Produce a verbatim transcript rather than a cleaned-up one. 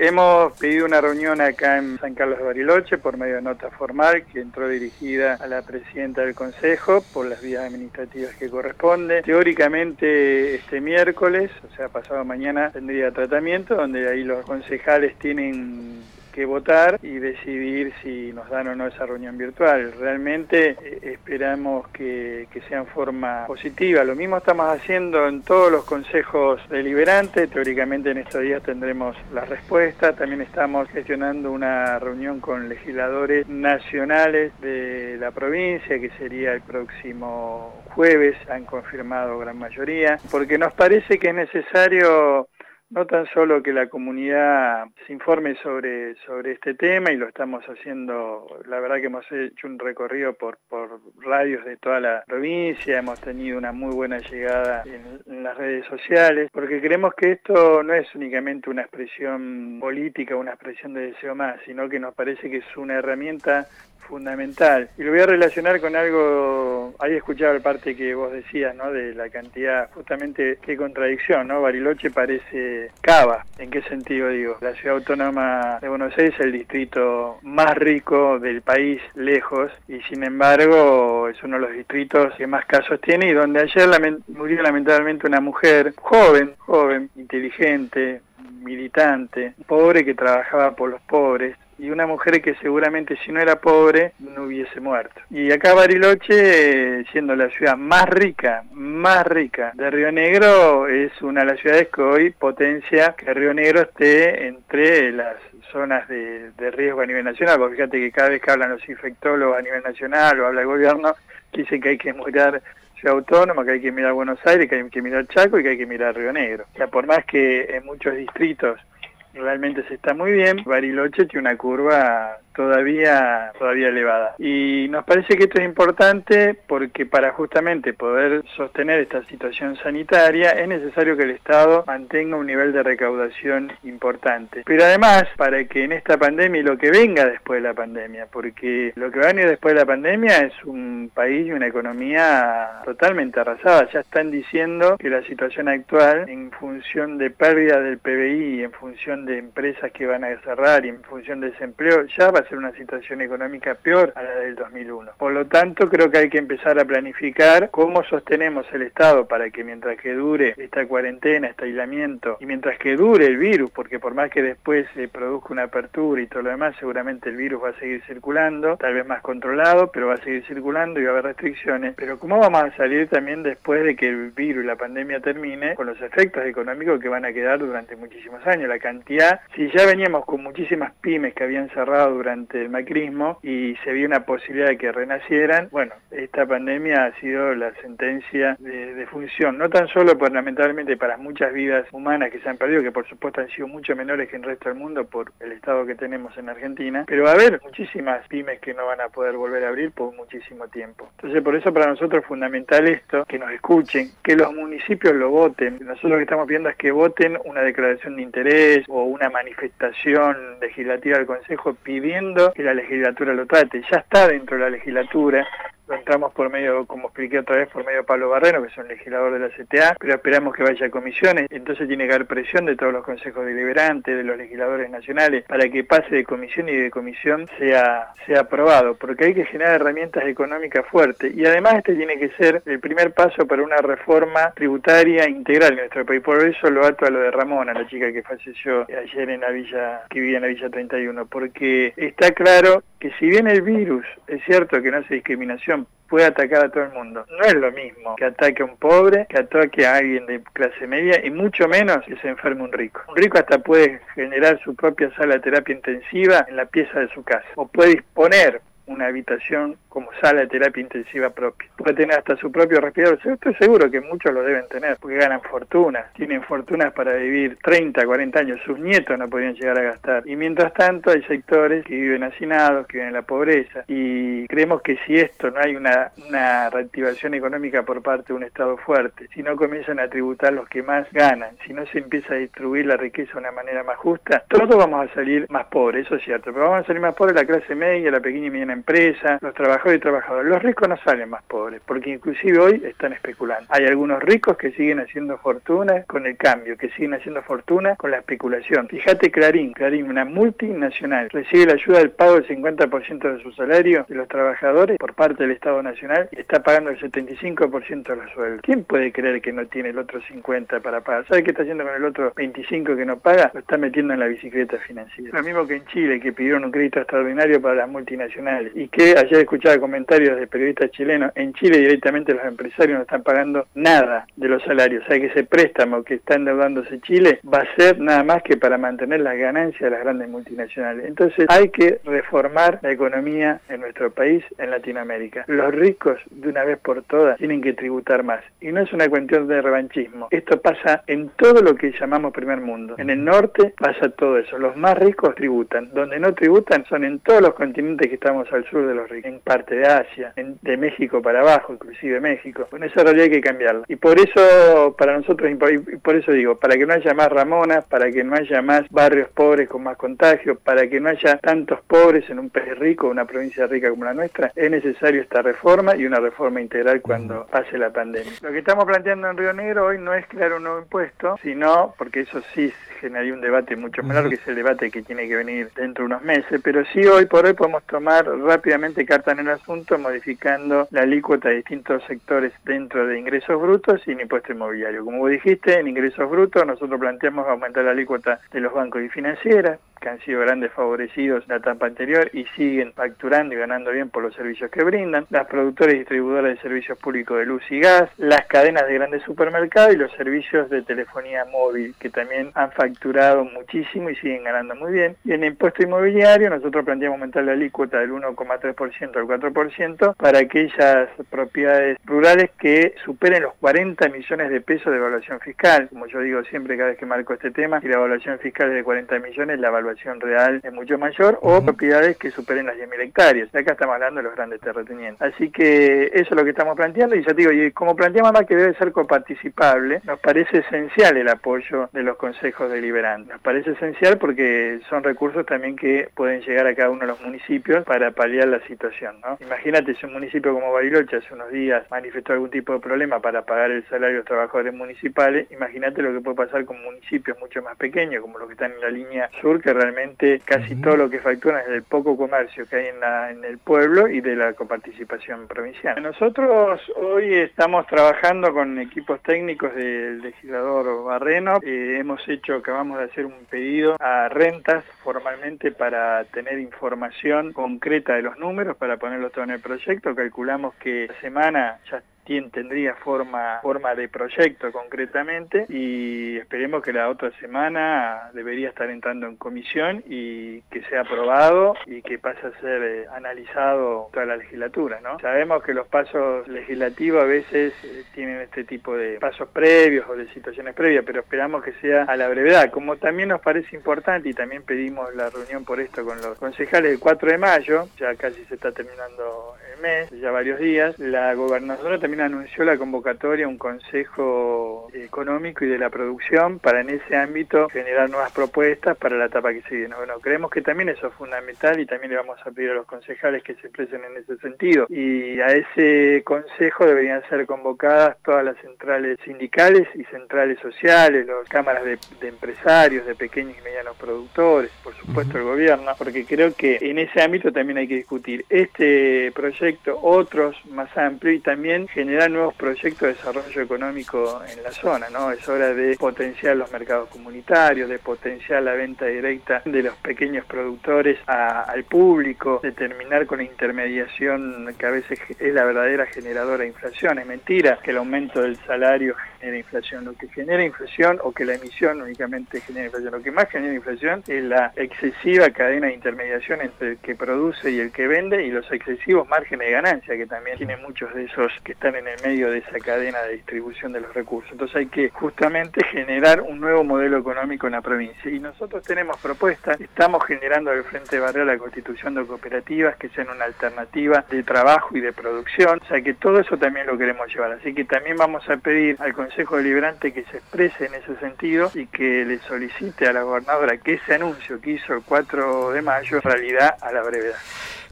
hemos pedido una reunión acá en San Carlos de Bariloche por medio de nota formal que entró dirigida a la presidenta del Consejo por las vías administrativas que corresponde. Teóricamente este miércoles, o sea pasado mañana, tendría tratamiento donde ahí los concejales tienen que votar y decidir si nos dan o no esa reunión virtual. Realmente eh, esperamos que, que sea en forma positiva. Lo mismo estamos haciendo en todos los consejos deliberantes. Teóricamente en estos días tendremos la respuesta. También estamos gestionando una reunión con legisladores nacionales de la provincia, que sería el próximo jueves, han confirmado gran mayoría, porque nos parece que es necesario no tan solo que la comunidad se informe sobre, sobre este tema, y lo estamos haciendo, la verdad que hemos hecho un recorrido por, por radios de toda la provincia, hemos tenido una muy buena llegada en, en las redes sociales, porque creemos que esto no es únicamente una expresión política, una expresión de deseo más, sino que nos parece que es una herramienta fundamental. Y lo voy a relacionar con algo, ahí escuchaba la parte que vos decías, ¿no? De la cantidad, justamente qué contradicción, ¿no? Bariloche parece Cava. ¿En qué sentido digo? La ciudad autónoma de Buenos Aires es el distrito más rico del país, lejos, y sin embargo es uno de los distritos que más casos tiene y donde ayer lament- murió lamentablemente una mujer joven, joven, inteligente, militante, pobre, que trabajaba por los pobres, y una mujer que seguramente si no era pobre no hubiese muerto. Y acá Bariloche, eh, siendo la ciudad más rica, más rica de Río Negro, es una de las ciudades que hoy potencia que Río Negro esté entre las zonas de, de riesgo a nivel nacional, porque fíjate que cada vez que hablan los infectólogos a nivel nacional o habla el gobierno, dicen que hay que mirar Ciudad Autónoma, que hay que mirar Buenos Aires, que hay que mirar Chaco y que hay que mirar Río Negro. O sea, por más que en muchos distritos realmente se está muy bien, Bariloche tiene una curva todavía todavía elevada. Y nos parece que esto es importante porque para justamente poder sostener esta situación sanitaria es necesario que el Estado mantenga un nivel de recaudación importante. Pero además, para que en esta pandemia y lo que venga después de la pandemia, porque lo que va a venir después de la pandemia es un país y una economía totalmente arrasada. Ya están diciendo que la situación actual, en función de pérdida del P B I, en función de empresas que van a cerrar y en función de desempleo, ya va a ser una situación económica peor a la del dos mil uno. Por lo tanto, creo que hay que empezar a planificar cómo sostenemos el Estado para que mientras que dure esta cuarentena, este aislamiento, y mientras que dure el virus, porque por más que después se produzca una apertura y todo lo demás, seguramente el virus va a seguir circulando, tal vez más controlado, pero va a seguir circulando y va a haber restricciones. Pero ¿cómo vamos a salir también después de que el virus y la pandemia termine con los efectos económicos que van a quedar durante muchísimos años? La cantidad, si ya veníamos con muchísimas pymes que habían cerrado durante el macrismo y se vio una posibilidad de que renacieran, bueno, esta pandemia ha sido la sentencia de, de función, no tan solo por, lamentablemente, para muchas vidas humanas que se han perdido, que por supuesto han sido mucho menores que en el resto del mundo por el estado que tenemos en Argentina, pero va a haber muchísimas pymes que no van a poder volver a abrir por muchísimo tiempo. Entonces, por eso para nosotros es fundamental esto, que nos escuchen, que los municipios lo voten. Nosotros lo que estamos pidiendo es que voten una declaración de interés o una manifestación legislativa del Consejo pidiendo que la legislatura lo trate. Ya está dentro de la legislatura, lo entramos por medio, como expliqué otra vez, por medio de Pablo Barreno, que es un legislador de la C T A, pero esperamos que vaya a comisiones, entonces tiene que haber presión de todos los consejos deliberantes, de los legisladores nacionales, para que pase de comisión y de comisión sea, sea aprobado, porque hay que generar herramientas económicas fuertes, y además este tiene que ser el primer paso para una reforma tributaria integral en nuestro país. Por eso lo ato a lo de Ramona, la chica que falleció ayer en la villa, que vivía en la Villa treinta y uno, porque está claro que si bien el virus, es cierto que no hace discriminación, puede atacar a todo el mundo, no es lo mismo que ataque a un pobre, que ataque a alguien de clase media, y mucho menos que se enferme un rico. Un rico hasta puede generar su propia sala de terapia intensiva en la pieza de su casa, o puede disponer una habitación como sala de terapia intensiva propia. Puede tener hasta su propio respirador. Yo estoy seguro que muchos lo deben tener, porque ganan fortunas, tienen fortunas para vivir treinta, cuarenta años, sus nietos no podrían llegar a gastar. Y mientras tanto hay sectores que viven hacinados, que viven en la pobreza, y creemos que si esto no hay una, una reactivación económica por parte de un Estado fuerte, si no comienzan a tributar los que más ganan, si no se empieza a distribuir la riqueza de una manera más justa, todos vamos a salir más pobres, eso es cierto, pero vamos a salir más pobres la clase media, la pequeña y mediana empresa, los trabajadores y trabajadoras. Los ricos no salen más pobres, porque inclusive hoy están especulando. Hay algunos ricos que siguen haciendo fortuna con el cambio, que siguen haciendo fortuna con la especulación. Fíjate Clarín, Clarín, una multinacional, recibe la ayuda del pago del cincuenta por ciento de su salario de los trabajadores por parte del Estado Nacional y está pagando el setenta y cinco por ciento de los sueldos. ¿Quién puede creer que no tiene el otro cincuenta para pagar? ¿Sabe qué está haciendo con el otro veinticinco que no paga? Lo está metiendo en la bicicleta financiera. Lo mismo que en Chile, que pidieron un crédito extraordinario para las multinacionales y que ayer escuchaba comentarios de periodistas chilenos, en Chile directamente los empresarios no están pagando nada de los salarios. O sea que ese préstamo que está endeudándose Chile va a ser nada más que para mantener las ganancias de las grandes multinacionales. Entonces hay que reformar la economía en nuestro país, en Latinoamérica. Los ricos, de una vez por todas, tienen que tributar más. Y no es una cuestión de revanchismo. Esto pasa en todo lo que llamamos primer mundo. En el norte pasa todo eso. Los más ricos tributan. Donde no tributan son en todos los continentes que estamos al sur de los ricos. En parte de Asia, en, de México para abajo, inclusive México. Con esa realidad hay que cambiarla. Y por eso, para nosotros, y por eso digo, para que no haya más Ramonas, para que no haya más barrios pobres con más contagios, para que no haya tantos pobres en un país rico, una provincia rica como la nuestra, es necesario esta reforma y una reforma integral cuando pase la pandemia. Lo que estamos planteando en Río Negro hoy no es crear un nuevo impuesto, sino, porque eso sí generaría un debate mucho más largo, que es el debate que tiene que venir dentro de unos meses, pero sí hoy por hoy podemos tomar rápidamente carta en el asunto modificando la alícuota de distintos sectores dentro de ingresos brutos y en impuesto inmobiliario. Como vos dijiste, en ingresos brutos nosotros planteamos aumentar la alícuota de los bancos y financieras, que han sido grandes favorecidos en la etapa anterior y siguen facturando y ganando bien por los servicios que brindan, las productoras y distribuidoras de servicios públicos de luz y gas, las cadenas de grandes supermercados y los servicios de telefonía móvil, que también han facturado muchísimo y siguen ganando muy bien. Y en el impuesto inmobiliario nosotros planteamos aumentar la alícuota del uno coma tres por ciento al cuatro por ciento para aquellas propiedades rurales que superen los cuarenta millones de pesos de evaluación fiscal. Como yo digo siempre cada vez que marco este tema, si la evaluación fiscal es de cuarenta millones, la evaluación real es mucho mayor, o propiedades que superen las diez mil hectáreas. Acá estamos hablando de los grandes terratenientes. Así que eso es lo que estamos planteando, y ya te digo, y como planteamos más que debe ser coparticipable, nos parece esencial el apoyo de los consejos deliberantes. Nos parece esencial porque son recursos también que pueden llegar a cada uno de los municipios para paliar la situación, ¿no? Imagínate si un municipio como Bariloche hace unos días manifestó algún tipo de problema para pagar el salario de los trabajadores municipales, imagínate lo que puede pasar con municipios mucho más pequeños, como los que están en la línea sur, que realmente casi uh-huh. todo lo que facturan es del poco comercio que hay en, la, en el pueblo y de la coparticipación provincial. Nosotros hoy estamos trabajando con equipos técnicos del legislador Barreno. Eh, hemos hecho, acabamos de hacer un pedido a Rentas formalmente para tener información concreta de los números, para ponerlos todo en el proyecto. Calculamos que la semana ya tendría forma forma de proyecto concretamente, y esperemos que la otra semana debería estar entrando en comisión y que sea aprobado y que pase a ser eh, analizado toda la legislatura, ¿no? Sabemos que los pasos legislativos a veces eh, tienen este tipo de pasos previos o de situaciones previas, pero esperamos que sea a la brevedad. Como también nos parece importante, y también pedimos la reunión por esto con los concejales el cuatro de mayo, ya casi se está terminando el mes, ya varios días, la gobernadora también anunció la convocatoria a un consejo económico y de la producción para en ese ámbito generar nuevas propuestas para la etapa que sigue. Bueno, creemos que también eso es fundamental y también le vamos a pedir a los concejales que se expresen en ese sentido. Y a ese consejo deberían ser convocadas todas las centrales sindicales y centrales sociales, las cámaras de, de empresarios, de pequeños y medianos productores, por supuesto el gobierno, porque creo que en ese ámbito también hay que discutir este proyecto, otros más amplios, y también generar nuevos proyectos de desarrollo económico en la zona, ¿no? Es hora de potenciar los mercados comunitarios, de potenciar la venta directa de los pequeños productores a, al público, de terminar con la intermediación que a veces es la verdadera generadora de inflación. Es mentira que el aumento del salario genera inflación. Lo que genera inflación, o que la emisión únicamente genera inflación, lo que más genera inflación es la excesiva cadena de intermediación entre el que produce y el que vende, y los excesivos márgenes de ganancia, que también tienen muchos de esos que están en el medio de esa cadena de distribución de los recursos. Entonces hay que justamente generar un nuevo modelo económico en la provincia, y nosotros tenemos propuestas. Estamos generando del Frente Barrial la constitución de cooperativas que sean una alternativa de trabajo y de producción, o sea que todo eso también lo queremos llevar, así que también vamos a pedir al Consejo Deliberante que se exprese en ese sentido y que le solicite a la gobernadora que ese anuncio que hizo el cuatro de mayo en realidad a la brevedad.